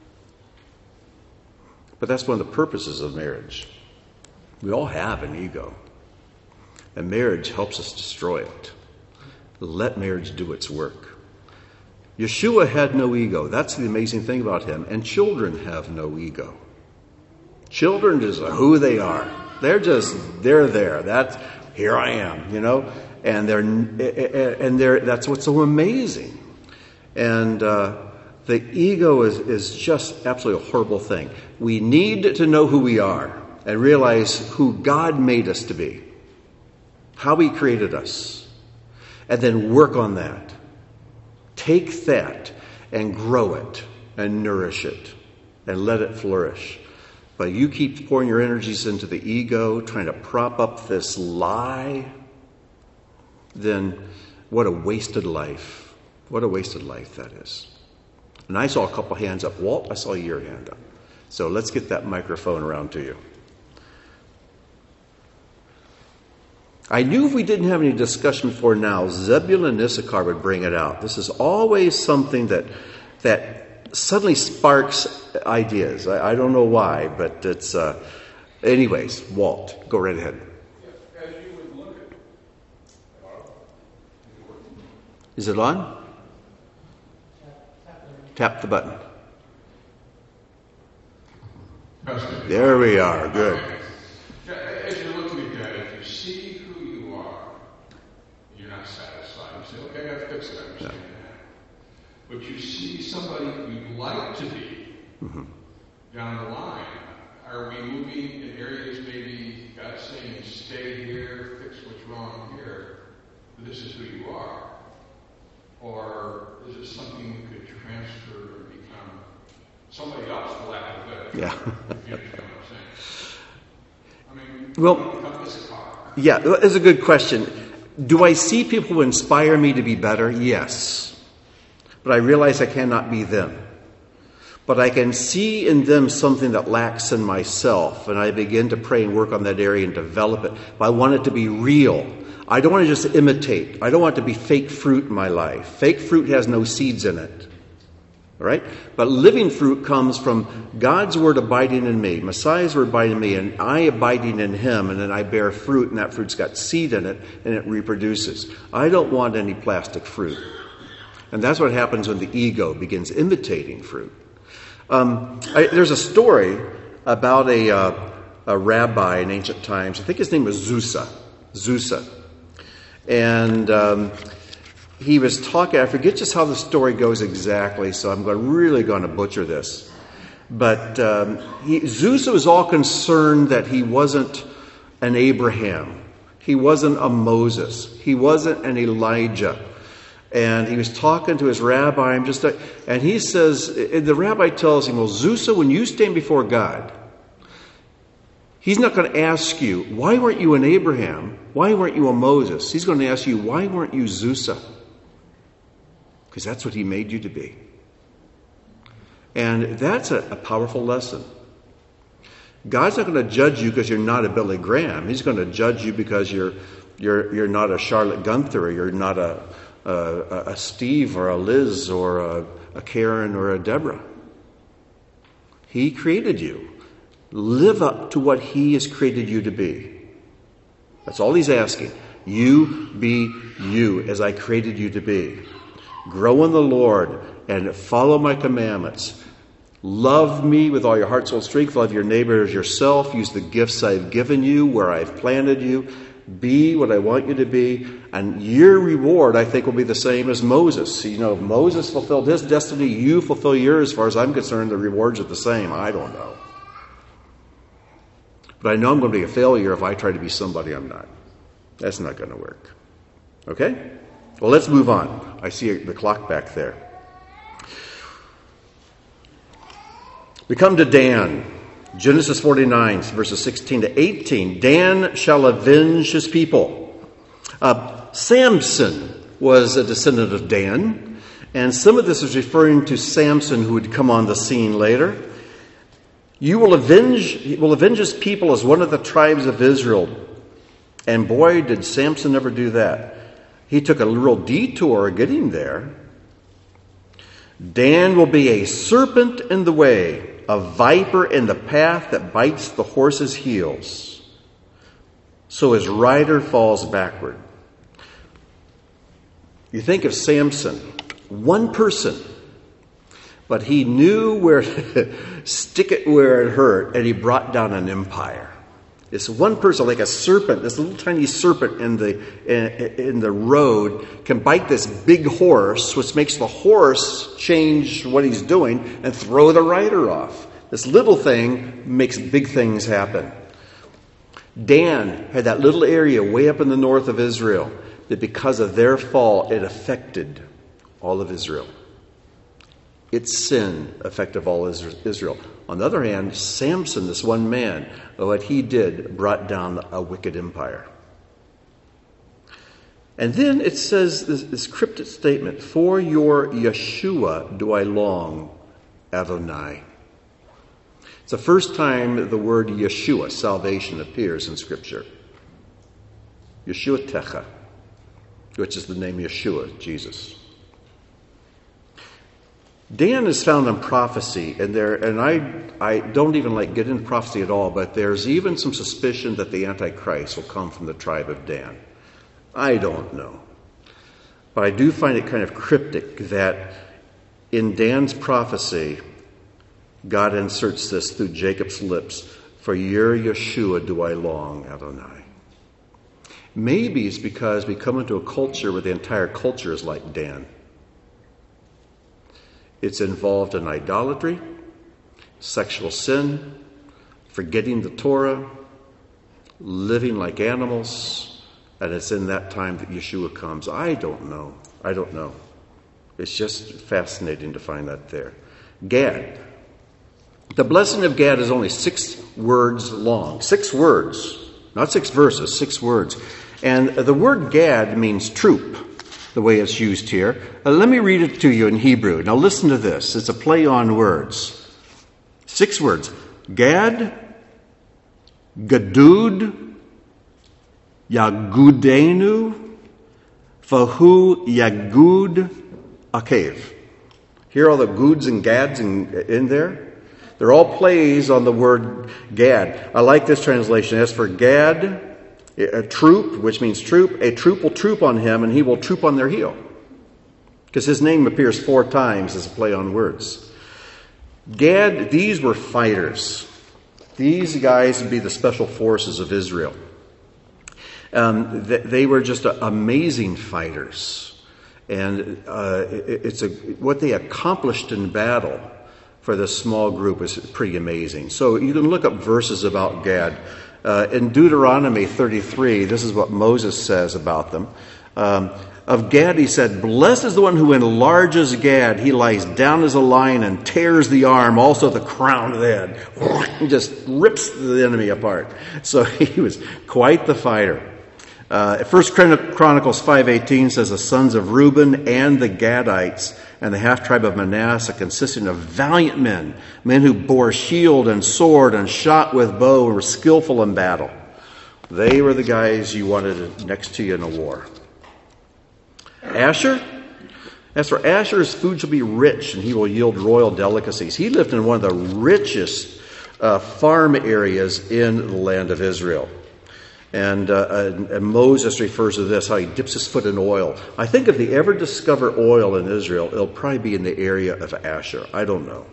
But that's one of the purposes of marriage. We all have an ego. And marriage helps us destroy it. Let marriage do its work. Yeshua had no ego. That's the amazing thing about him. And children have no ego. Children just are who they are. They're just, they're there. That's, here I am, you know. And they're, and they're, that's what's so amazing. And uh, the ego is, is just absolutely a horrible thing. We need to know who we are and realize who God made us to be, how He created us, and then work on that. Take that and grow it and nourish it and let it flourish. But you keep pouring your energies into the ego, trying to prop up this lie, then what a wasted life. What a wasted life that is. And I saw a couple hands up. Walt, I saw your hand up. So let's get that microphone around to you. I knew if we didn't have any discussion for now, Zebulun and Issachar would bring it out. This is always something that that suddenly sparks ideas. I, I don't know why, but it's... Uh, anyways, Walt, go right ahead. As you would look at... Is it on? Tap the button. There we are. Good. As you're looking at that, if you see who you are, you're not satisfied. You say, okay, I got to fix it. I understand that. But you see somebody you'd like to be Mm-hmm. down the line. Are we moving in areas maybe God's saying, stay here, fix what's wrong here, but this is who you are? Or is it something we could transfer or become somebody else, for lack of a better term? Yeah. If you understand what I'm saying. I mean, Well, become Issachar. Yeah, that's a good question. Do I see people who inspire me to be better? Yes. But I realize I cannot be them. But I can see in them something that lacks in myself, and I begin to pray and work on that area and develop it. But I want it to be real. I don't want to just imitate. I don't want it to be fake fruit in my life. Fake fruit has no seeds in it. All right? But living fruit comes from God's word abiding in me, Messiah's word abiding in me, and I abiding in Him, and then I bear fruit, and that fruit's got seed in it, and it reproduces. I don't want any plastic fruit. And that's what happens when the ego begins imitating fruit. Um, I, there's a story about a, uh, a rabbi in ancient times. I think his name was Zusa. Zusa. And um, he was talking, I forget just how the story goes exactly, so I'm going, really going to butcher this. But um, he, Zusa was all concerned that he wasn't an Abraham. He wasn't a Moses. He wasn't an Elijah. And he was talking to his rabbi, and, just, and he says, the rabbi tells him, well, Zusa, when you stand before God, He's not going to ask you, why weren't you an Abraham? Why weren't you a Moses? He's going to ask you, why weren't you Zusa? Because that's what He made you to be. And that's a, a powerful lesson. God's not going to judge you because you're not a Billy Graham. He's going to judge you because you're you're you're not a Charlotte Gunther, or you're not a a, a Steve or a Liz or a, a Karen or a Deborah. He created you. Live up to what He has created you to be. That's all He's asking. You be you as I created you to be. Grow in the Lord and follow my commandments. Love me with all your heart, soul, strength. Love your neighbor as yourself. Use the gifts I've given you, where I've planted you. Be what I want you to be. And your reward, I think, will be the same as Moses. You know, if Moses fulfilled his destiny, you fulfill yours. As far as I'm concerned, the rewards are the same. I don't know. But I know I'm going to be a failure if I try to be somebody I'm not. That's not going to work. Okay? Well, let's move on. I see the clock back there. We come to Dan. Genesis forty-nine, verses sixteen to eighteen. Dan shall avenge his people. Uh, Samson was a descendant of Dan. And some of this is referring to Samson, who would come on the scene later. You will avenge, he will avenge his people as one of the tribes of Israel. And boy, did Samson ever do that. He took a real detour getting there. Dan will be a serpent in the way, a viper in the path that bites the horse's heels, so his rider falls backward. You think of Samson, one person, but he knew where to stick it where it hurt, and he brought down an empire. This one person, like a serpent, this little tiny serpent in the in, in the road, can bite this big horse, which makes the horse change what he's doing and throw the rider off. This little thing makes big things happen. Dan had that little area way up in the north of Israel that because of their fall, it affected all of Israel. Its sin affected all Israel. On the other hand, Samson, this one man, what he did brought down a wicked empire. And then it says this, this cryptic statement, "For your Yeshua do I long, Adonai." It's the first time the word Yeshua, salvation, appears in Scripture. Yeshua Techa, which is the name Yeshua, Jesus. Dan is found in prophecy, and there, and I, I don't even like get into prophecy at all, but there's even some suspicion that the Antichrist will come from the tribe of Dan. I don't know. But I do find it kind of cryptic that in Dan's prophecy, God inserts this through Jacob's lips, "For your Yeshua do I long, Adonai." Maybe it's because we come into a culture where the entire culture is like Dan. It's involved in idolatry, sexual sin, forgetting the Torah, living like animals, and it's in that time that Yeshua comes. I don't know. I don't know. It's just fascinating to find that there. Gad. The blessing of Gad is only six words long. Six words. Not six verses, six words. And the word Gad means troop, the way it's used here. Uh, let me read it to you in Hebrew. Now listen to this. It's a play on words. Six words. Gad, Gadud, Yagudenu, Fahu Yagud Akev. Hear all the goods and gads in, in there? They're all plays on the word Gad. I like this translation. As for Gad, a troop, which means troop, a troop will troop on him and he will troop on their heel. Because his name appears four times as a play on words. Gad, these were fighters. These guys would be the special forces of Israel. Um, they, they were just a, amazing fighters. And uh, it, it's a, what they accomplished in battle for this small group is pretty amazing. So you can look up verses about Gad. Uh, in Deuteronomy thirty-three, this is what Moses says about them. Um, of Gad, he said, "Blessed is the one who enlarges Gad. He lies down as a lion and tears the arm, also the crown of the head." He just rips the enemy apart. So he was quite the fighter. Uh, First Chronicles five eighteen says, "The sons of Reuben and the Gadites and the half-tribe of Manasseh, consisting of valiant men, men who bore shield and sword and shot with bow and were skillful in battle." They were the guys you wanted next to you in a war. Asher? As for Asher, his food shall be rich, and he will yield royal delicacies. He lived in one of the richest uh, farm areas in the land of Israel. And, uh, and, and Moses refers to this, how he dips his foot in oil. I think if they ever discover oil in Israel, it'll probably be in the area of Asher. I don't know.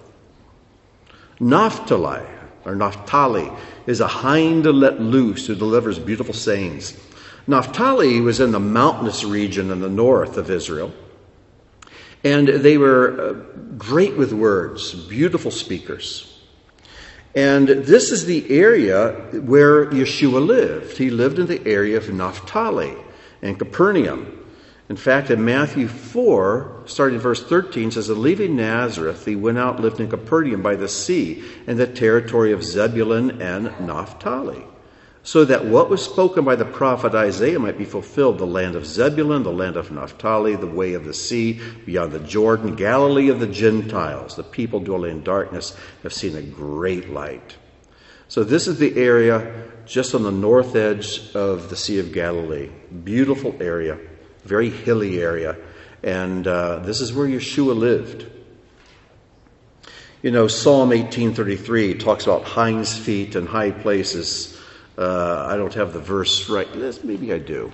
Naphtali, or Naphtali, is a hind let loose who delivers beautiful sayings. Naphtali was in the mountainous region in the north of Israel. And they were uh, great with words, beautiful speakers. And this is the area where Yeshua lived. He lived in the area of Naphtali and Capernaum. In fact, in Matthew four, starting in verse thirteen, says, "And leaving Nazareth, he went out and lived in Capernaum by the sea, in the territory of Zebulun and Naphtali, so that what was spoken by the prophet Isaiah might be fulfilled, the land of Zebulun, the land of Naphtali, the way of the sea, beyond the Jordan, Galilee of the Gentiles. The people dwelling in darkness have seen a great light." So this is the area just on the north edge of the Sea of Galilee. Beautiful area, very hilly area. And uh, this is where Yeshua lived. You know, Psalm eighteen thirty-three talks about hinds feet and high places. Uh, I don't have the verse right. Maybe I do.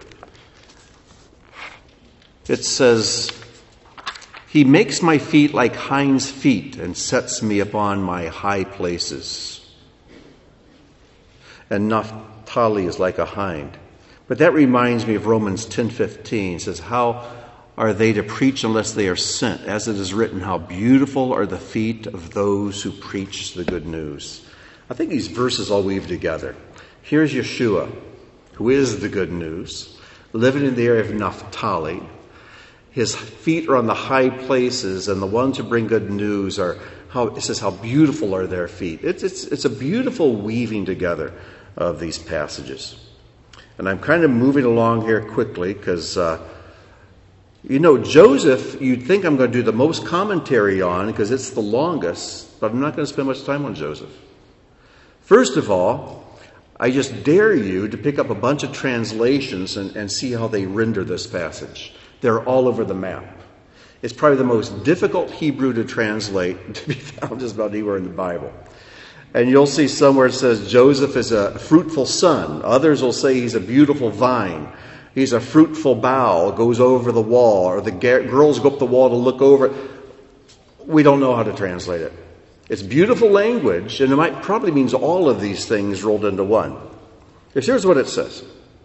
It says, "He makes my feet like hinds' feet and sets me upon my high places." And Naphtali is like a hind. But that reminds me of Romans ten fifteen. It says, how are they to preach unless they are sent? As it is written, how beautiful are the feet of those who preach the good news. I think these verses all weave together. Here's Yeshua, who is the good news, living in the area of Naphtali. His feet are on the high places, and the ones who bring good news are, how it says, how beautiful are their feet. It's, it's, it's a beautiful weaving together of these passages. And I'm kind of moving along here quickly because, uh, you know, Joseph, you'd think I'm going to do the most commentary on because it's the longest, but I'm not going to spend much time on Joseph. First of all, I just dare you to pick up a bunch of translations and, and see how they render this passage. They're all over the map. It's probably the most difficult Hebrew to translate to be found just about anywhere in the Bible. And you'll see somewhere it says Joseph is a fruitful son. Others will say he's a beautiful vine. He's a fruitful bough, goes over the wall. Or the girls go up the wall to look over it. We don't know how to translate it. It's beautiful language, and it might probably means all of these things rolled into one. Here's what it says.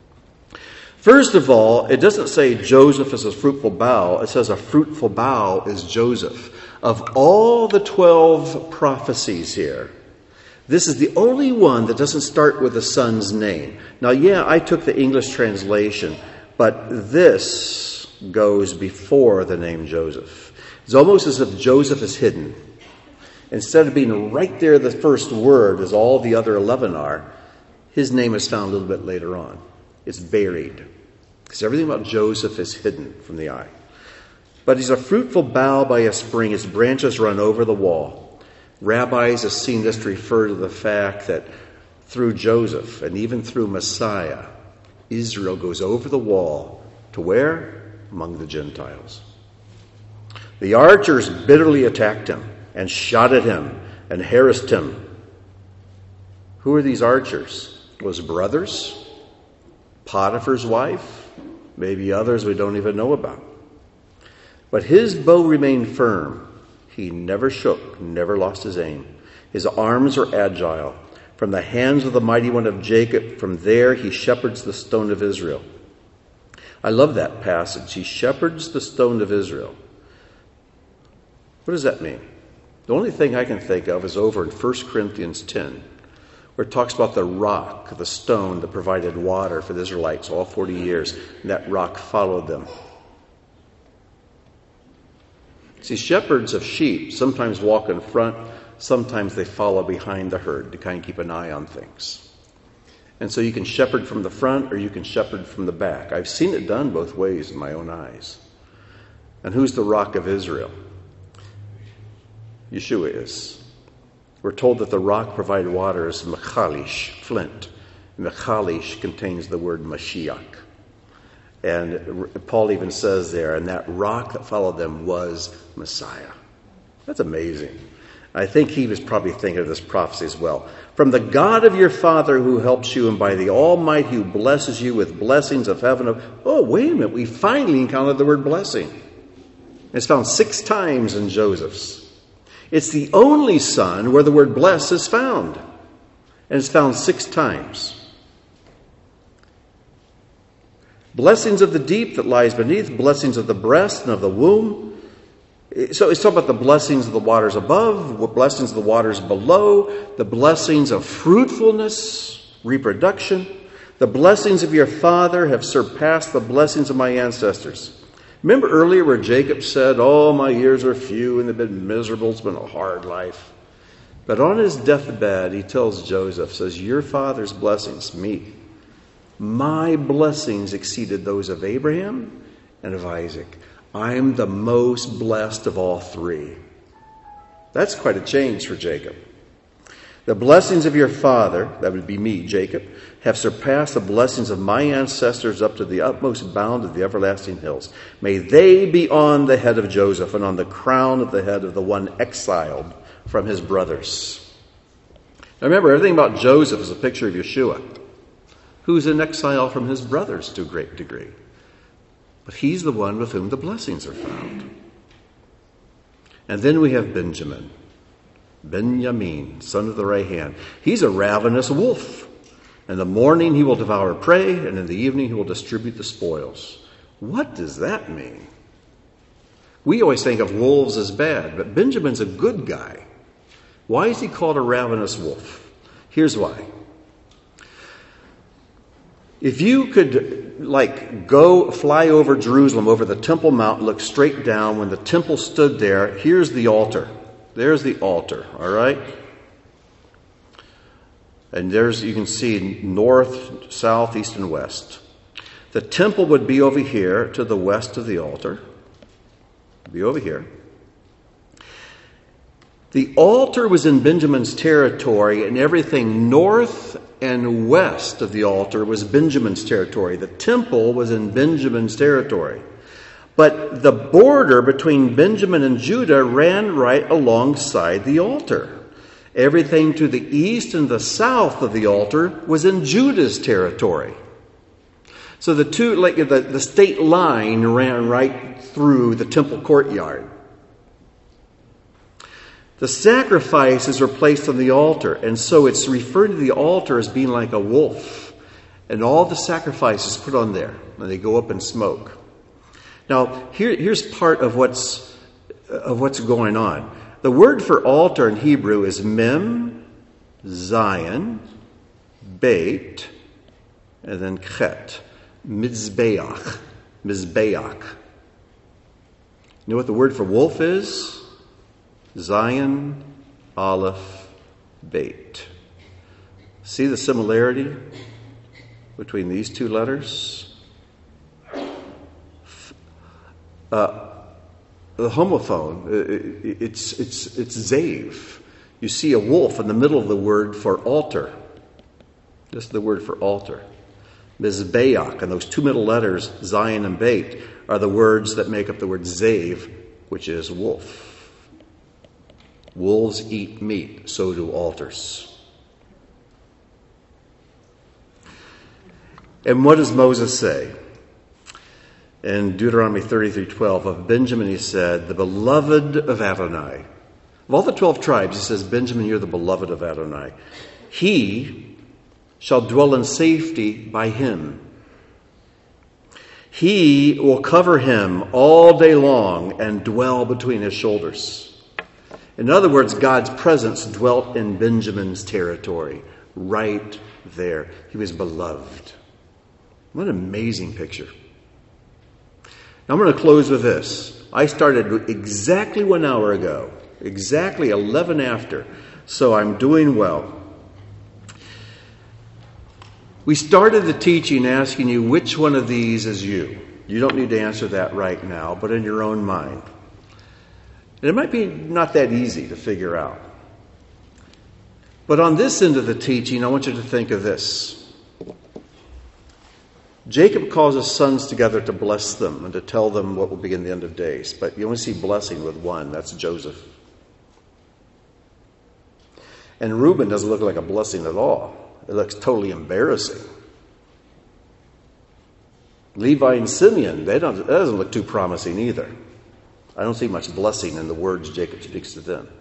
First of all, it doesn't say Joseph is a fruitful bough. It says a fruitful bough is Joseph. Of all the twelve prophecies here, this is the only one that doesn't start with the son's name. Now, yeah, I took the English translation, but this goes before the name Joseph. It's almost as if Joseph is hidden. Instead of being right there, the first word, as all the other eleven are, his name is found a little bit later on. It's buried. Because everything about Joseph is hidden from the eye. But he's a fruitful bough by a spring. Its branches run over the wall. Rabbis have seen this to refer to the fact that through Joseph and even through Messiah, Israel goes over the wall to where? Among the Gentiles. The archers bitterly attacked him and shot at him and harassed him. Who are these archers? Was brothers? Potiphar's wife? Maybe others we don't even know about. But his bow remained firm. He never shook, never lost his aim. His arms were agile. From the hands of the mighty one of Jacob, from there he shepherds the stone of Israel. I love that passage. He shepherds the stone of Israel. What does that mean? The only thing I can think of is over in First Corinthians ten, where it talks about the rock, the stone that provided water for the Israelites all forty years, and that rock followed them. See, shepherds of sheep sometimes walk in front, sometimes they follow behind the herd to kind of keep an eye on things. And so you can shepherd from the front or you can shepherd from the back. I've seen it done both ways in my own eyes. And who's the rock of Israel? Yeshua is. We're told that the rock provided water is Mechalish, flint. Mechalish contains the word Mashiach. And Paul even says there, and that rock that followed them was Messiah. That's amazing. I think he was probably thinking of this prophecy as well. From the God of your father who helps you, and by the Almighty who blesses you with blessings of heaven. Of, oh, wait a minute. We finally encountered the word blessing. It's found six times in Joseph's. It's the only son where the word bless is found. And it's found six times. Blessings of the deep that lies beneath, blessings of the breast and of the womb. So it's talking about the blessings of the waters above, blessings of the waters below, the blessings of fruitfulness, reproduction. The blessings of your father have surpassed the blessings of my ancestors. Remember earlier where Jacob said, oh, my years are few and they've been miserable. It's been a hard life. But on his deathbed, he tells Joseph, says, your father's blessings, me, my blessings exceeded those of Abraham and of Isaac. I'm the most blessed of all three. That's quite a change for Jacob. The blessings of your father, that would be me, Jacob, have surpassed the blessings of my ancestors up to the utmost bound of the everlasting hills. May they be on the head of Joseph and on the crown of the head of the one exiled from his brothers. Now remember, everything about Joseph is a picture of Yeshua, who's in exile from his brothers to a great degree. But he's the one with whom the blessings are found. And then we have Benjamin. Benjamin, son of the right hand. He's a ravenous wolf. In the morning he will devour prey, and in the evening he will distribute the spoils. What does that mean? We always think of wolves as bad, but Benjamin's a good guy. Why is he called a ravenous wolf? Here's why. If you could, like, go fly over Jerusalem, over the Temple Mount, look straight down, when the temple stood there, here's the altar. There's the altar, all right? And there's, you can see north, south, east, and west. The temple would be over here to the west of the altar. Be over here. The altar was in Benjamin's territory, and everything north and west of the altar was Benjamin's territory. The temple was in Benjamin's territory. But the border between Benjamin and Judah ran right alongside the altar. Everything to the east and the south of the altar was in Judah's territory. So the two, like the, the state line ran right through the temple courtyard. The sacrifices were placed on the altar, and so it's referred to the altar as being like a wolf. And all the sacrifices put on there, and they go up in smoke. Now, here, here's part of what's of what's going on. The word for altar in Hebrew is mem, Zion, beit, and then chet, mizbeach, mizbeach. You know what the word for wolf is? Zion, Aleph, Beit. See the similarity between these two letters? Uh, the homophone, it's it's it's Zav. You see a wolf in the middle of the word for altar. This is the word for altar. Mizbeach, and those two middle letters, Zion and Beit, are the words that make up the word Zav, which is wolf. Wolves eat meat, so do altars. And what does Moses say? In Deuteronomy thirty-three twelve, of Benjamin he said, the beloved of Adonai. Of all the twelve tribes, he says, Benjamin, you're the beloved of Adonai. He shall dwell in safety by him. He will cover him all day long and dwell between his shoulders. In other words, God's presence dwelt in Benjamin's territory, right there. He was beloved. What an amazing picture. Now I'm going to close with this. I started exactly one hour ago, exactly eleven after, so I'm doing well. We started the teaching asking you which one of these is you. You don't need to answer that right now, but in your own mind. And it might be not that easy to figure out. But on this end of the teaching, I want you to think of this. Jacob calls his sons together to bless them and to tell them what will be in the end of days. But you only see blessing with one. That's Joseph. And Reuben doesn't look like a blessing at all. It looks totally embarrassing. Levi and Simeon, they don't, that doesn't look too promising either. I don't see much blessing in the words Jacob speaks to them.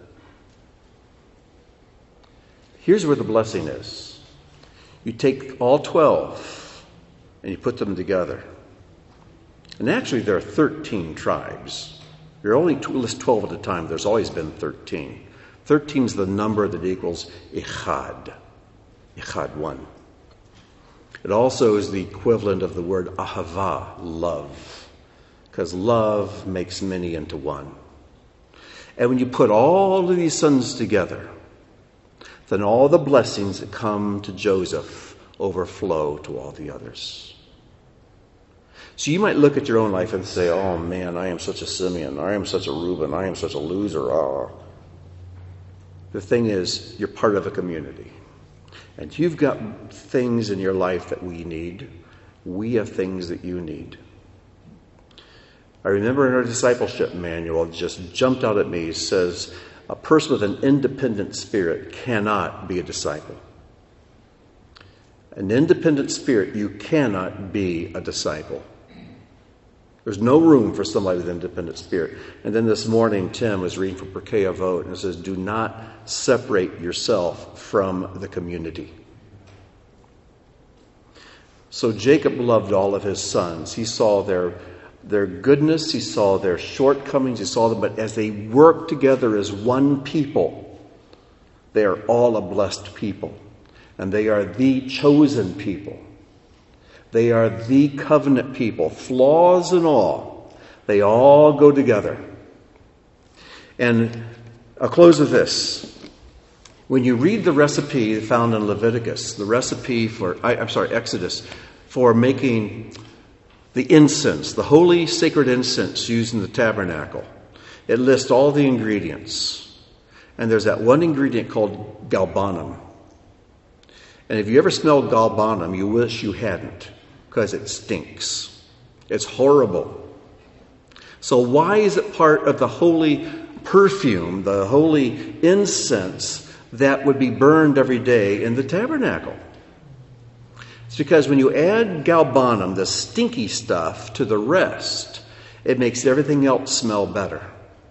Here's where the blessing is. You take all twelve and you put them together. And actually there are thirteen tribes. There are only list twelve at a time. There's always been thirteen. thirteen is the number that equals Echad. Echad, one. It also is the equivalent of the word ahava, love. Because love makes many into one. And when you put all of these sons together, then all the blessings that come to Joseph overflow to all the others. So you might look at your own life and say, oh man, I am such a Simeon, I am such a Reuben, I am such a loser. Ah. The thing is, you're part of a community. And you've got things in your life that we need. We have things that you need. I remember in our discipleship manual, it just jumped out at me, it says, a person with an independent spirit cannot be a disciple. An independent spirit, you cannot be a disciple. There's no room for somebody with an independent spirit. And then this morning, Tim was reading from Pirkei Avot, and it says, do not separate yourself from the community. So Jacob loved all of his sons. He saw their, their goodness, he saw their shortcomings, he saw them, but as they worked together as one people, they are all a blessed people. And they are the chosen people. They are the covenant people, flaws and all. They all go together. And I'll close with this. When you read the recipe found in Leviticus, the recipe for, I, I'm sorry, Exodus, for making the incense, the holy sacred incense used in the tabernacle, it lists all the ingredients. And there's that one ingredient called galbanum. And if you ever smelled galbanum, you wish you hadn't, because it stinks. It's horrible. So why is it part of the holy perfume, the holy incense that would be burned every day in the tabernacle? It's because when you add galbanum, the stinky stuff, to the rest, it makes everything else smell better.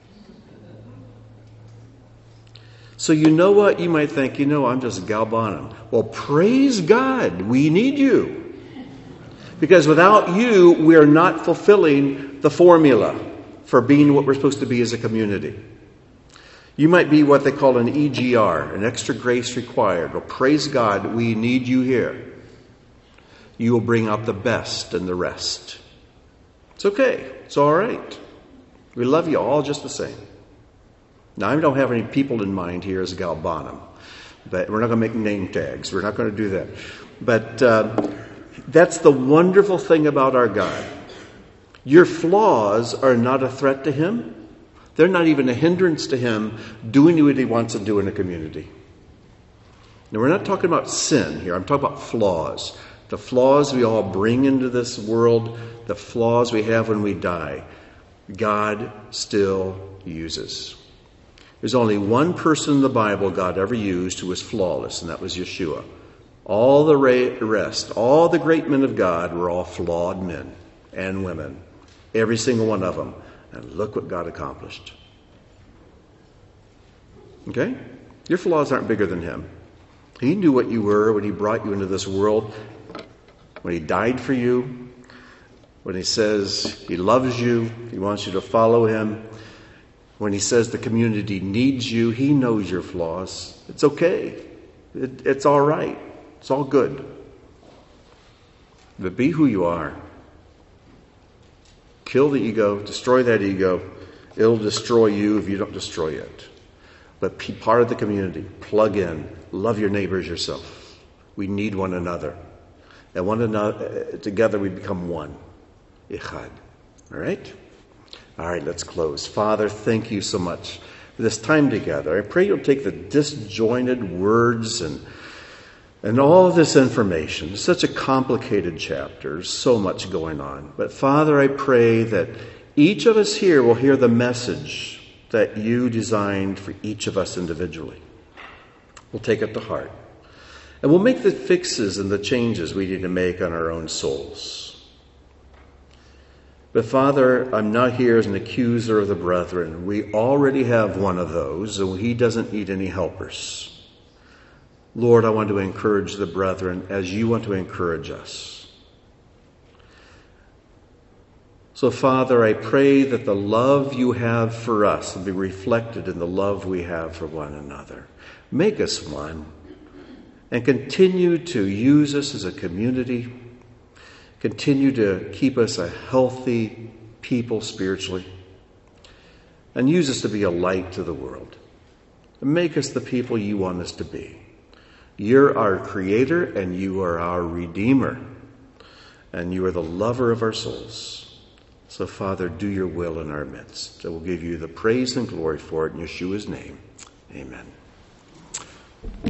So you know what? You might think, you know, I'm just galbanum. Well, praise God, we need you. Because without you, we are not fulfilling the formula for being what we're supposed to be as a community. You might be what they call an E G R, an extra grace required. Well, praise God, we need you here. You will bring out the best in the rest. It's okay. It's all right. We love you all just the same. Now, I don't have any people in mind here as galbanum, but we're not going to make name tags. We're not going to do that. But uh, that's the wonderful thing about our God. Your flaws are not a threat to Him. They're not even a hindrance to Him doing what He wants to do in a community. Now, we're not talking about sin here. I'm talking about flaws. The flaws we all bring into this world, the flaws we have when we die, God still uses. There's only one person in the Bible God ever used who was flawless, and that was Yeshua. All the rest, all the great men of God were all flawed men and women. Every single one of them. And look what God accomplished. Okay? Your flaws aren't bigger than Him. He knew what you were when He brought you into this world, when He died for you, when He says He loves you, He wants you to follow Him, when He says the community needs you. He knows your flaws. It's okay. It, it's all right. It's all good. But be who you are. Kill the ego, destroy that ego. It'll destroy you if you don't destroy it. But be part of the community. Plug in. Love your neighbors yourself. We need one another. And one another, together we become one. Ichad. All right? All right, let's close. Father, thank you so much for this time together. I pray you'll take the disjointed words and And all this information, such a complicated chapter, so much going on. But Father, I pray that each of us here will hear the message that you designed for each of us individually. We'll take it to heart. And we'll make the fixes and the changes we need to make on our own souls. But Father, I'm not here as an accuser of the brethren. We already have one of those, and he doesn't need any helpers. Lord, I want to encourage the brethren as you want to encourage us. So, Father, I pray that the love you have for us will be reflected in the love we have for one another. Make us one and continue to use us as a community. Continue to keep us a healthy people spiritually. And use us to be a light to the world. Make us the people you want us to be. You're our creator and you are our redeemer. And you are the lover of our souls. So, Father, do your will in our midst. I will give you the praise and glory for it in Yeshua's name. Amen.